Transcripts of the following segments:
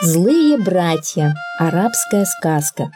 Злые братья. Арабская сказка.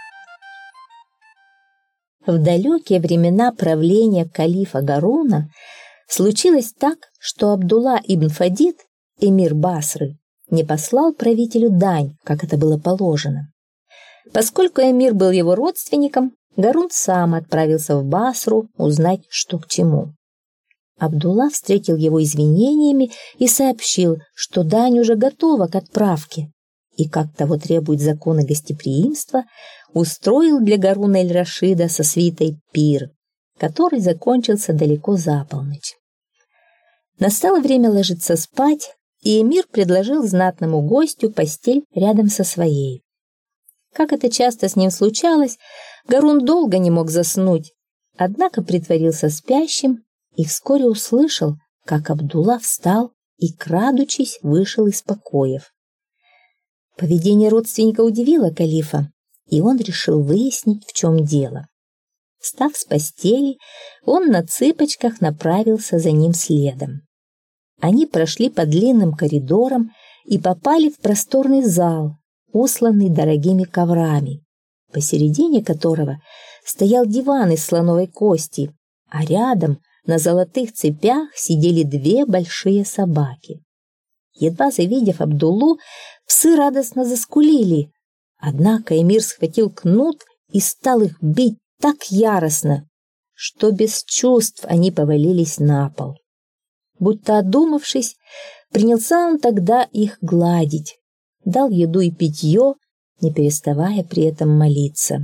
В далекие времена правления калифа Гаруна случилось так, что Абдулла ибн Фадид, эмир Басры, не послал правителю дань, как это было положено. Поскольку эмир был его родственником, Гарун сам отправился в Басру узнать, что к чему. Абдулла встретил его извинениями и сообщил, что дань уже готова к отправке, и, как того требует законы гостеприимства, устроил для Гаруна эль-Рашида со свитой пир, который закончился далеко за полночь. Настало время ложиться спать, и эмир предложил знатному гостю постель рядом со своей. Как это часто с ним случалось, Гарун долго не мог заснуть, однако притворился спящим и вскоре услышал, как Абдулла встал и, крадучись, вышел из покоев. Поведение родственника удивило калифа, и он решил выяснить, в чем дело. Встав с постели, он на цыпочках направился за ним следом. Они прошли по длинным коридорам и попали в просторный зал, усланный дорогими коврами, посередине которого стоял диван из слоновой кости, а рядом на золотых цепях сидели две большие собаки. Едва завидев Абдуллу, псы радостно заскулили, однако эмир схватил кнут и стал их бить так яростно, что без чувств они повалились на пол. Будто одумавшись, принялся он тогда их гладить, дал еду и питье, не переставая при этом молиться.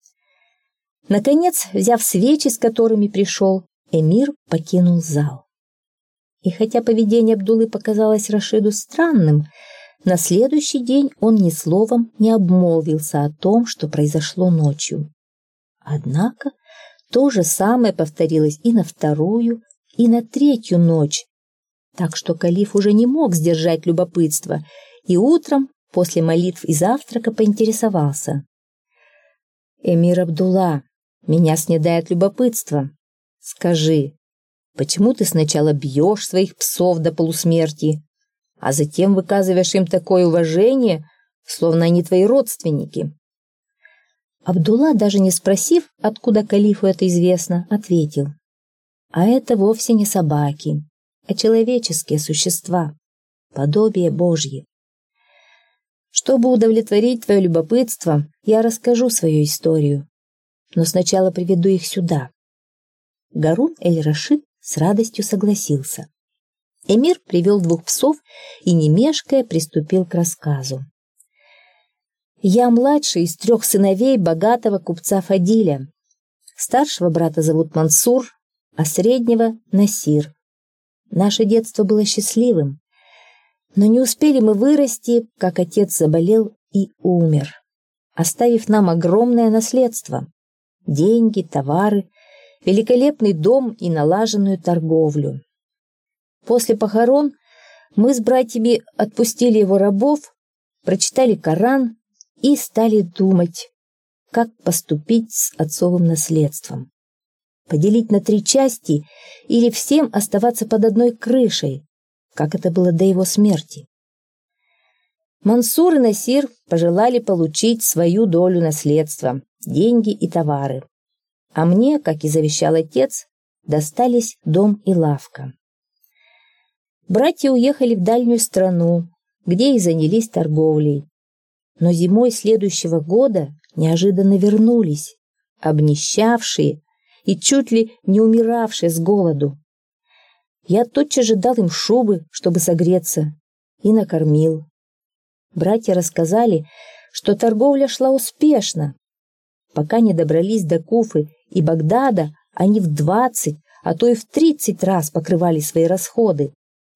Наконец, взяв свечи, с которыми пришел, эмир покинул зал. И хотя поведение Абдуллы показалось Рашиду странным, на следующий день он ни словом не обмолвился о том, что произошло ночью. Однако то же самое повторилось и на вторую, и на третью ночь, так что калиф уже не мог сдержать любопытство, и утром, после молитв и завтрака, поинтересовался: «Эмир Абдулла, меня снедает любопытство. Скажи, почему ты сначала бьешь своих псов до полусмерти, а затем выказываешь им такое уважение, словно они твои родственники?» Абдулла, даже не спросив, откуда калифу это известно, ответил: «А это вовсе не собаки, а человеческие существа, подобие Божье. Чтобы удовлетворить твое любопытство, я расскажу свою историю, но сначала приведу их сюда». Гарун эль-Рашид с радостью согласился. Эмир привел двух псов и, не мешкая, приступил к рассказу. «Я младший из 3 сыновей богатого купца Фадиля. Старшего брата зовут Мансур, а среднего — Насир. Наше детство было счастливым, но не успели мы вырасти, как отец заболел и умер, оставив нам огромное наследство — деньги, товары, великолепный дом и налаженную торговлю. После похорон мы с братьями отпустили его рабов, прочитали Коран и стали думать, как поступить с отцовым наследством. Поделить на 3 части или всем оставаться под одной крышей, как это было до его смерти. Мансур и Насир пожелали получить свою долю наследства, деньги и товары. А мне, как и завещал отец, достались дом и лавка. Братья уехали в дальнюю страну, где и занялись торговлей. Но зимой следующего года неожиданно вернулись, обнищавшие и чуть ли не умиравшие с голоду. Я тотчас же дал им шубы, чтобы согреться, и накормил. Братья рассказали, что торговля шла успешно. Пока не добрались до Куфы и Багдада, они в 20, а то и в 30 раз покрывали свои расходы.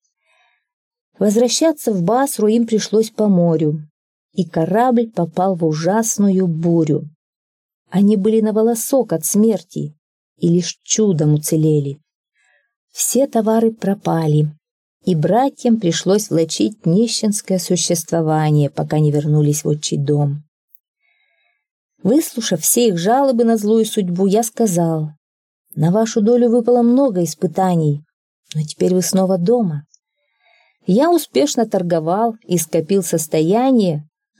Возвращаться в Басру им пришлось по морю, и корабль попал в ужасную бурю. Они были на волосок от смерти и лишь чудом уцелели. Все товары пропали, и братьям пришлось влачить нищенское существование, пока не вернулись в отчий дом. Выслушав все их жалобы на злую судьбу, я сказал: «На вашу долю выпало много испытаний, но теперь вы снова дома. Я успешно торговал и скопил состояние,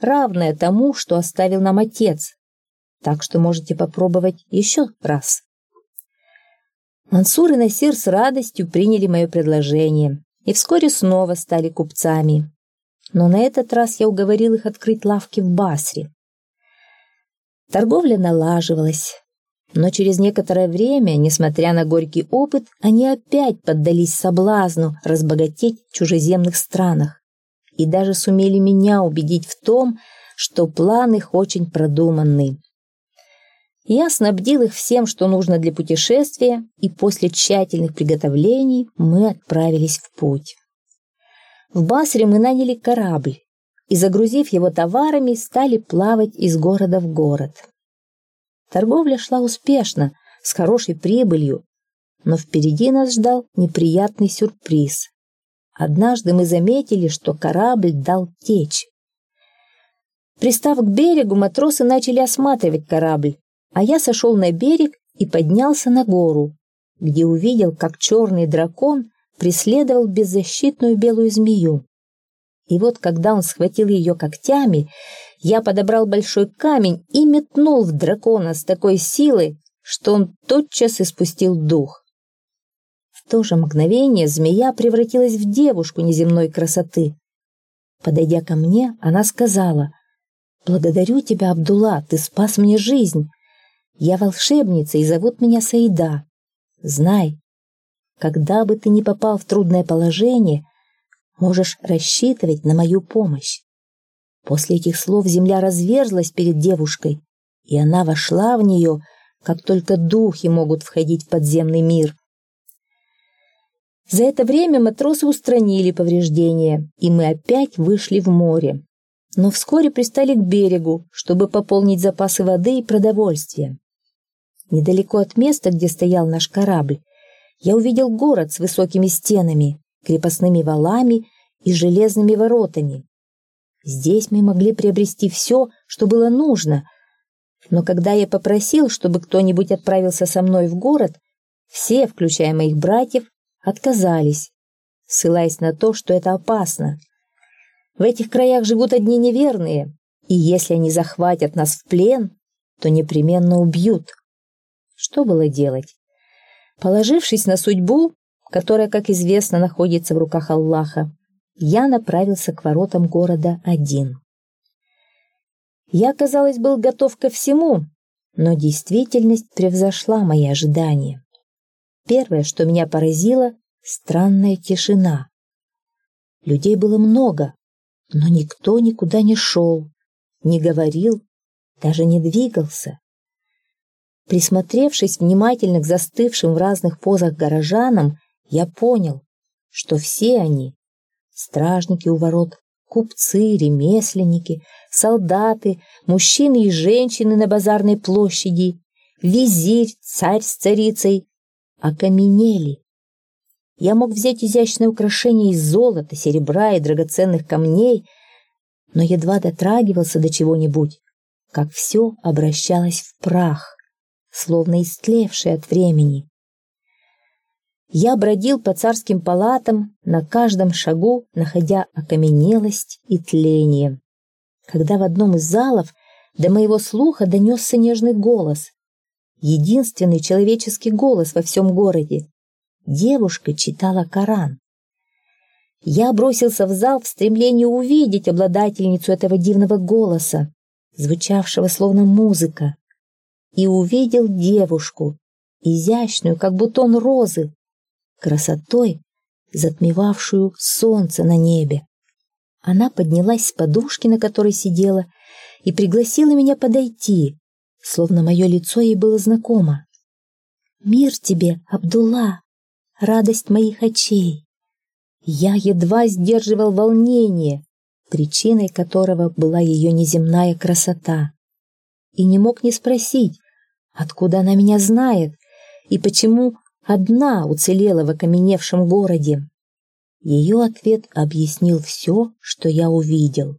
равное тому, что оставил нам отец. Так что можете попробовать еще раз. Мансур и Насир с радостью приняли мое предложение и вскоре снова стали купцами. Но на этот раз я уговорил их открыть лавки в Басре. Торговля налаживалась, но через некоторое время, несмотря на горький опыт, они опять поддались соблазну разбогатеть в чужеземных странах и даже сумели меня убедить в том, что план их очень продуманный. Я снабдил их всем, что нужно для путешествия, и после тщательных приготовлений мы отправились в путь. В Басре мы наняли корабль и, загрузив его товарами, стали плавать из города в город. Торговля шла успешно, с хорошей прибылью, но впереди нас ждал неприятный сюрприз. Однажды мы заметили, что корабль дал течь. Пристав к берегу, матросы начали осматривать корабль, а я сошел на берег и поднялся на гору, где увидел, как черный дракон преследовал беззащитную белую змею. И вот, когда он схватил ее когтями, я подобрал большой камень и метнул в дракона с такой силой, что он тотчас испустил дух. В то же мгновение змея превратилась в девушку неземной красоты. Подойдя ко мне, она сказала: «Благодарю тебя, Абдулла, ты спас мне жизнь. Я волшебница, и зовут меня Саида. Знай, когда бы ты ни попал в трудное положение, можешь рассчитывать на мою помощь». После этих слов земля разверзлась перед девушкой, и она вошла в нее, как только духи могут входить в подземный мир. За это время матросы устранили повреждения, и мы опять вышли в море. Но вскоре пристали к берегу, чтобы пополнить запасы воды и продовольствия. Недалеко от места, где стоял наш корабль, я увидел город с высокими стенами, крепостными валами и железными воротами. Здесь мы могли приобрести все, что было нужно, но когда я попросил, чтобы кто-нибудь отправился со мной в город, все, включая моих братьев, отказались, ссылаясь на то, что это опасно. В этих краях живут одни неверные, и если они захватят нас в плен, то непременно убьют. Что было делать? Положившись на судьбу, которая, как известно, находится в руках Аллаха, я направился к воротам города один. Я, казалось, был готов ко всему, но действительность превзошла мои ожидания. Первое, что меня поразило — странная тишина. Людей было много, но никто никуда не шел, не говорил, даже не двигался. Присмотревшись внимательно к застывшим в разных позах горожанам, я понял, что все они — стражники у ворот, купцы, ремесленники, солдаты, мужчины и женщины на базарной площади, визирь, царь с царицей — окаменели. Я мог взять изящное украшение из золота, серебра и драгоценных камней, но едва дотрагивался до чего-нибудь, как все обращалось в прах, словно истлевшее от времени. Я бродил по царским палатам, на каждом шагу находя окаменелость и тление. Когда в одном из залов до моего слуха донесся нежный голос, единственный человеческий голос во всем городе. Девушка читала Коран. Я бросился в зал в стремлении увидеть обладательницу этого дивного голоса, звучавшего словно музыка, и увидел девушку, изящную, как бутон розы, красотой, затмевавшую солнце на небе. Она поднялась с подушки, на которой сидела, и пригласила меня подойти, словно мое лицо ей было знакомо. «Мир тебе, Абдулла, радость моих очей!» Я едва сдерживал волнение, причиной которого была ее неземная красота, и не мог не спросить, откуда она меня знает и почему одна уцелела в окаменевшем городе. Ее ответ объяснил все, что я увидел.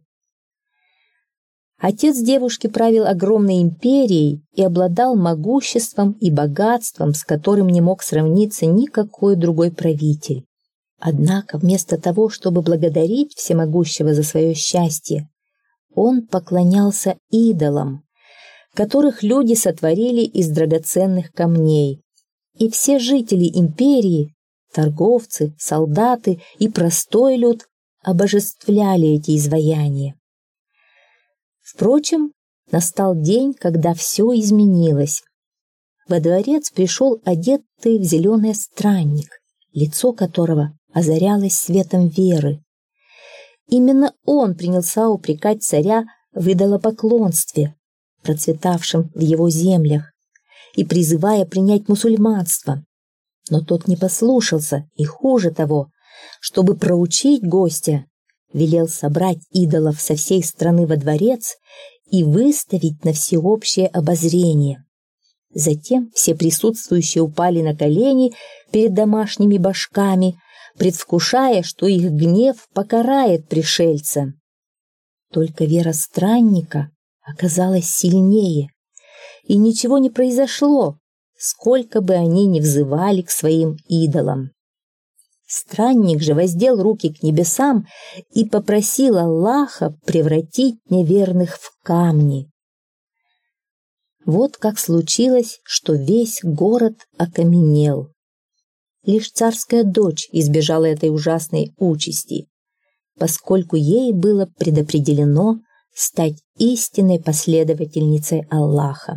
Отец девушки правил огромной империей и обладал могуществом и богатством, с которым не мог сравниться никакой другой правитель. Однако вместо того, чтобы благодарить всемогущего за свое счастье, Он поклонялся идолам, которых люди сотворили из драгоценных камней. И все жители империи, торговцы, солдаты и простой люд обожествляли эти изваяния. Впрочем, настал день, когда все изменилось. Во дворец пришел одетый в зеленое странник, лицо которого озарялось светом веры. Именно он принялся упрекать царя в идолопоклонстве, процветавшем в его землях, и призывая принять мусульманство. Но тот не послушался, и хуже того, чтобы проучить гостя, велел собрать идолов со всей страны во дворец и выставить на всеобщее обозрение. Затем все присутствующие упали на колени перед домашними башками, предвкушая, что их гнев покарает пришельца. Только вера странника оказалась сильнее, и ничего не произошло, сколько бы они ни взывали к своим идолам. Странник же воздел руки к небесам и попросил Аллаха превратить неверных в камни. Вот как случилось, что весь город окаменел. Лишь царская дочь избежала этой ужасной участи, поскольку ей было предопределено стать истинной последовательницей Аллаха.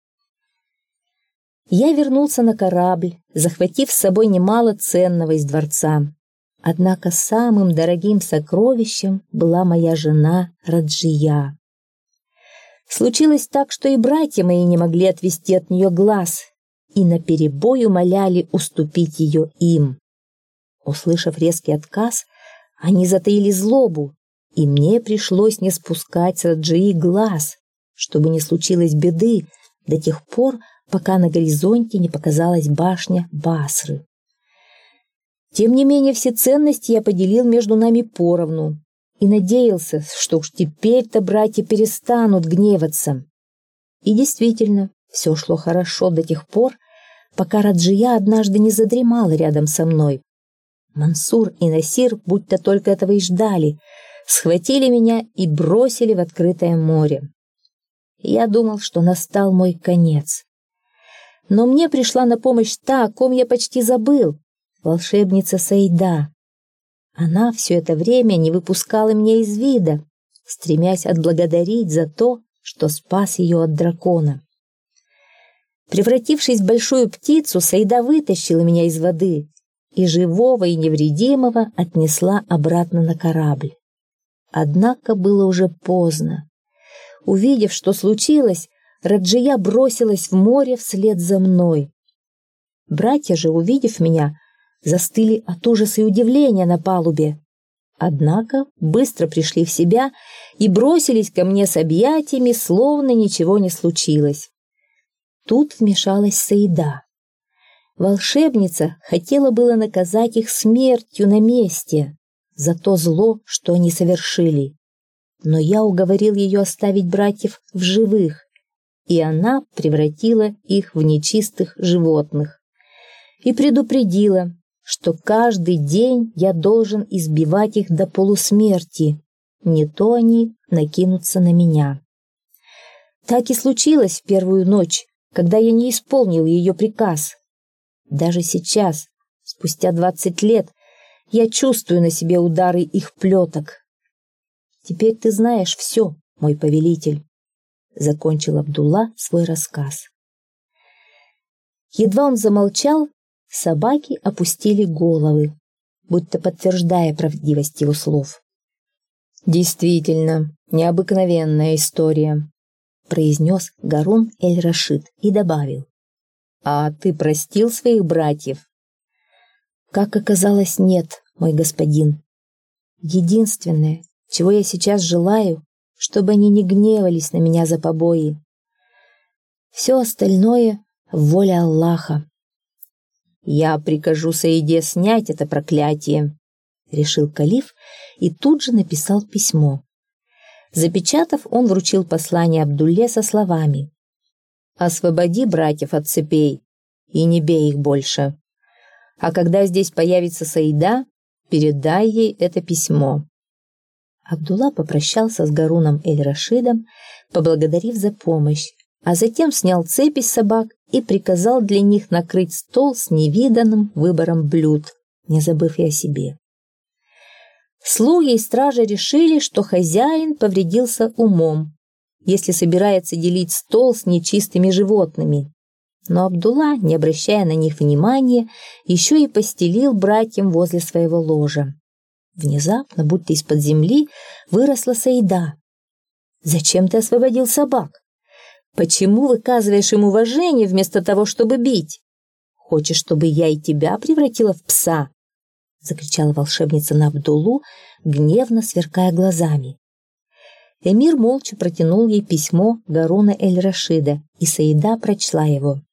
Я вернулся на корабль, захватив с собой немало ценного из дворца. Однако самым дорогим сокровищем была моя жена Раджия. Случилось так, что и братья мои не могли отвести от нее глаз и наперебой умоляли уступить ее им. Услышав резкий отказ, они затаили злобу, и мне пришлось не спускать с Раджии глаз, чтобы не случилось беды до тех пор, пока на горизонте не показалась башня Басры. Тем не менее, все ценности я поделил между нами поровну и надеялся, что уж теперь-то братья перестанут гневаться. И действительно, все шло хорошо до тех пор, пока Раджия однажды не задремала рядом со мной. Мансур и Насир, будто только этого и ждали, схватили меня и бросили в открытое море. Я думал, что настал мой конец. Но мне пришла на помощь та, о ком я почти забыл, волшебница Саида. Она все это время не выпускала меня из вида, стремясь отблагодарить за то, что спас ее от дракона. Превратившись в большую птицу, Саида вытащила меня из воды и живого и невредимого отнесла обратно на корабль. Однако было уже поздно. Увидев, что случилось, Раджия бросилась в море вслед за мной. Братья же, увидев меня, застыли от ужаса и удивления на палубе. Однако быстро пришли в себя и бросились ко мне с объятиями, словно ничего не случилось. Тут вмешалась Саида. Волшебница хотела было наказать их смертью на месте за то зло, что они совершили. Но я уговорил ее оставить братьев в живых, и она превратила их в нечистых животных и предупредила, что каждый день я должен избивать их до полусмерти, не то они накинутся на меня. Так и случилось в первую ночь, когда я не исполнил ее приказ. Даже сейчас, спустя 20 лет, я чувствую на себе удары их плеток. Теперь ты знаешь все, мой повелитель, — закончил Абдулла свой рассказ. Едва он замолчал, собаки опустили головы, будто подтверждая правдивость его слов. «Действительно, необыкновенная история», — произнес Гарун эль-Рашид и добавил. «А ты простил своих братьев?» «Как оказалось, нет, мой господин. Единственное, чего я сейчас желаю, чтобы они не гневались на меня за побои. Все остальное — воля Аллаха». «Я прикажу Саиде снять это проклятие», — решил калиф и тут же написал письмо. Запечатав, он вручил послание Абдулле со словами: «Освободи братьев от цепей и не бей их больше. А когда здесь появится Саида, передай ей это письмо». Абдулла попрощался с Гаруном эль-Рашидом, поблагодарив за помощь, а затем снял цепи с собак и приказал для них накрыть стол с невиданным выбором блюд, не забыв и о себе. Слуги и стража решили, что хозяин повредился умом, если собирается делить стол с нечистыми животными. Но Абдулла, не обращая на них внимания, еще и постелил братьям возле своего ложа. Внезапно, будто из-под земли, выросла Саида. «Зачем ты освободил собак? Почему выказываешь им уважение вместо того, чтобы бить? Хочешь, чтобы я и тебя превратила в пса?» — закричала волшебница на Абдуллу, гневно сверкая глазами. Эмир молча протянул ей письмо Гаруна эль-Рашида, и Саида прочла его.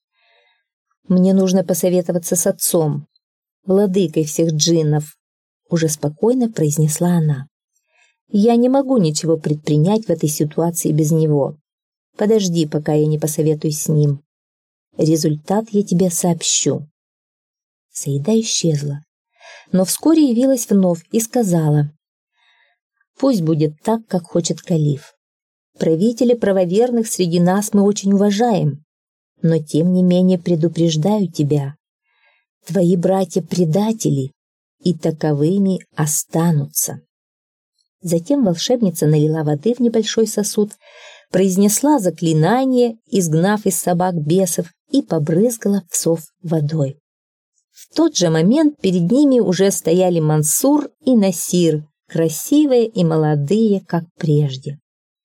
«Мне нужно посоветоваться с отцом, владыкой всех джиннов», — уже спокойно произнесла она. «Я не могу ничего предпринять в этой ситуации без него. Подожди, пока я не посоветуюсь с ним. Результат я тебе сообщу». Саида исчезла, но вскоре явилась вновь и сказала: «Пусть будет так, как хочет калиф. Правителя правоверных среди нас мы очень уважаем, но тем не менее предупреждаю тебя. Твои братья предатели, и таковыми останутся». Затем волшебница налила воды в небольшой сосуд, произнесла заклинание, изгнав из собак бесов, и побрызгала псов водой. В тот же момент перед ними уже стояли Мансур и Насир, красивые и молодые, как прежде.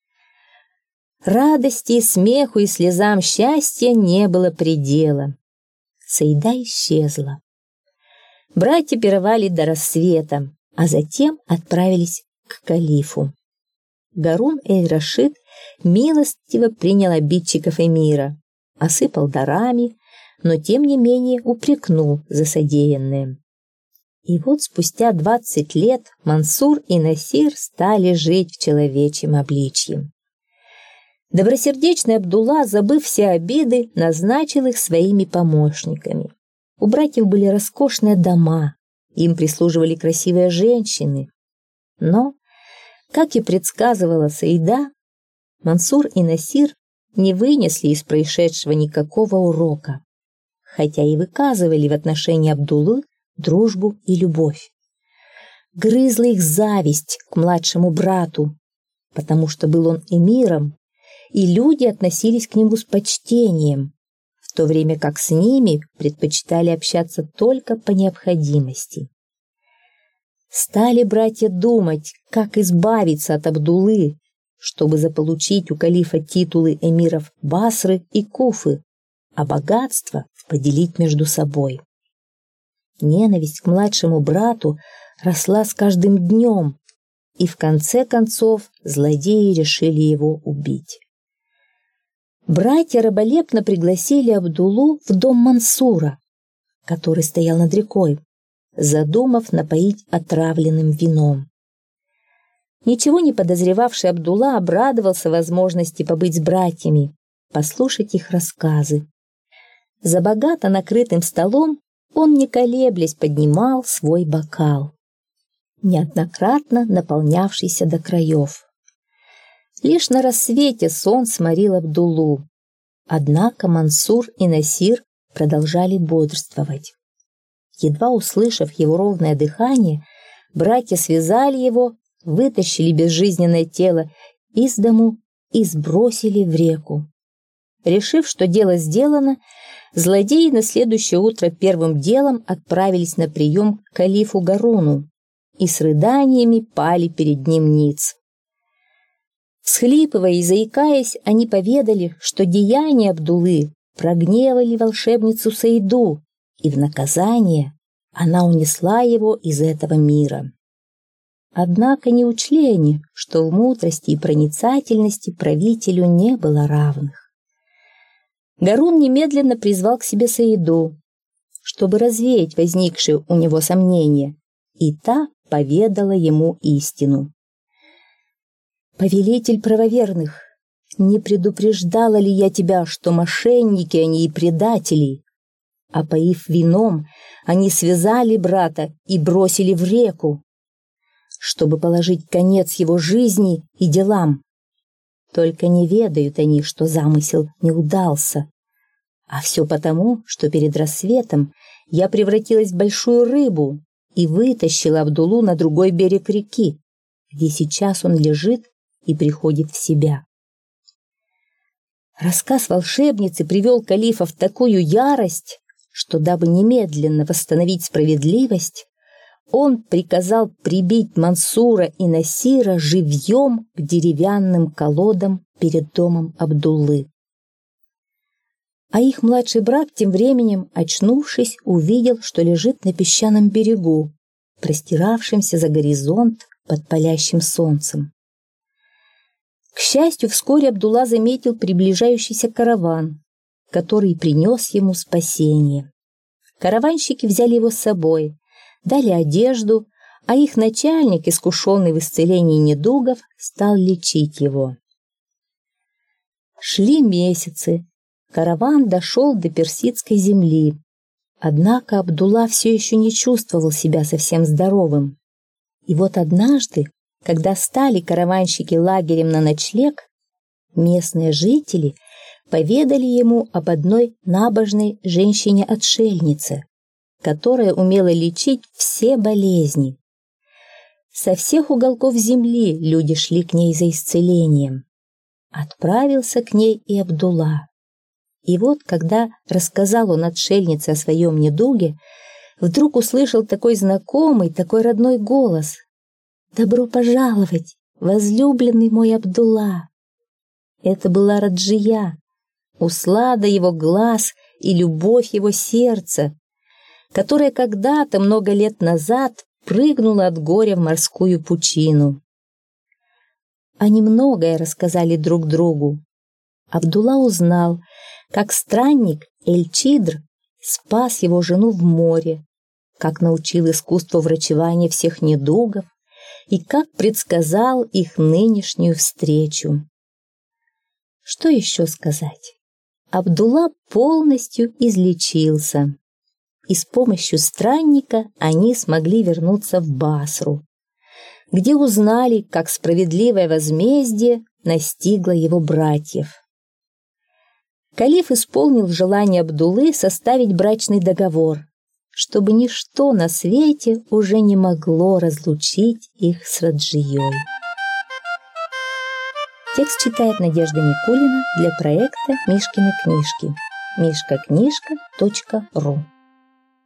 Радости, смеху и слезам счастья не было предела. Саида исчезла. Братья пировали до рассвета, а затем отправились к калифу. Гарун эль-Рашид милостиво принял обидчиков эмира, осыпал дарами, но тем не менее упрекнул за содеянное. И вот спустя 20 лет Мансур и Насир стали жить в человечьем обличье. Добросердечный Абдулла, забыв все обиды, назначил их своими помощниками. У братьев были роскошные дома, им прислуживали красивые женщины. Но, как и предсказывала Саида, Мансур и Насир не вынесли из происшедшего никакого урока, хотя и выказывали в отношении Абдуллы дружбу и любовь. Грызла их зависть к младшему брату, потому что был он эмиром, и люди относились к нему с почтением, в то время как с ними предпочитали общаться только по необходимости. Стали братья думать, как избавиться от Абдуллы, чтобы заполучить у калифа титулы эмиров Басры и Куфы, а богатство поделить между собой. Ненависть к младшему брату росла с каждым днем, и в конце концов злодеи решили его убить. Братья раболепно пригласили Абдуллу в дом Мансура, который стоял над рекой, задумав напоить отравленным вином. Ничего не подозревавший Абдулла обрадовался возможности побыть с братьями, послушать их рассказы. За богато накрытым столом он, не колеблясь, поднимал свой бокал, неоднократно наполнявшийся до краев. Лишь на рассвете сон сморил Абдуллу, однако Мансур и Насир продолжали бодрствовать. Едва услышав его ровное дыхание, братья связали его, вытащили безжизненное тело из дому и сбросили в реку. Решив, что дело сделано, злодеи на следующее утро первым делом отправились на прием к калифу Гаруну и с рыданиями пали перед ним ниц. Всхлипывая и заикаясь, они поведали, что деяния Абдуллы прогневали волшебницу Саиду, и в наказание она унесла его из этого мира. Однако не учли они, что в мудрости и проницательности правителю не было равных. Гарун немедленно призвал к себе Саиду, чтобы развеять возникшие у него сомнения, и та поведала ему истину. «Повелитель правоверных, не предупреждала ли я тебя, что мошенники они и предатели? Опоив вином, они связали брата и бросили в реку. чтобы положить конец его жизни и делам. Только не ведают они, что замысел не удался. А все потому, что перед рассветом я превратилась в большую рыбу и вытащила Абдулу на другой берег реки, где сейчас он лежит и приходит в себя. Рассказ волшебницы привел калифа в такую ярость, что, дабы немедленно восстановить справедливость, он приказал прибить Мансура и Насира живьем к деревянным колодам перед домом Абдуллы. А их младший брат тем временем, очнувшись, увидел, что лежит на песчаном берегу, простиравшемся за горизонт под палящим солнцем. К счастью, вскоре Абдулла заметил приближающийся караван, который принес ему спасение. Караванщики взяли его с собой, дали одежду, а их начальник, искушенный в исцелении недугов, стал лечить его. Шли месяцы. Караван дошел до персидской земли. Однако Абдулла все еще не чувствовал себя совсем здоровым. И вот однажды, когда стали караванщики лагерем на ночлег, местные жители поведали ему об одной набожной женщине-отшельнице, которая умела лечить все болезни. Со всех уголков земли люди шли к ней за исцелением. Отправился к ней и Абдулла. И вот, когда рассказал он отшельнице о своем недуге, вдруг услышал такой знакомый, такой родной голос: «Добро пожаловать, возлюбленный мой Абдулла!» Это была Раджия, услада его глаз и любовь его сердца, которая когда-то, много лет назад, прыгнула от горя в морскую пучину. Они многое рассказали друг другу. Абдулла узнал, как странник Эль-Чидр спас его жену в море, как научил искусству врачевания всех недугов и как предсказал их нынешнюю встречу. Что еще сказать? Абдулла полностью излечился, и с помощью странника они смогли вернуться в Басру, где узнали, как справедливое возмездие настигло его братьев. Калиф исполнил желание Абдуллы составить брачный договор, чтобы ничто на свете уже не могло разлучить их с Раджией. Текст читает Надежда Никулина для проекта «Мишкины книжки» mishkaknижка.ру.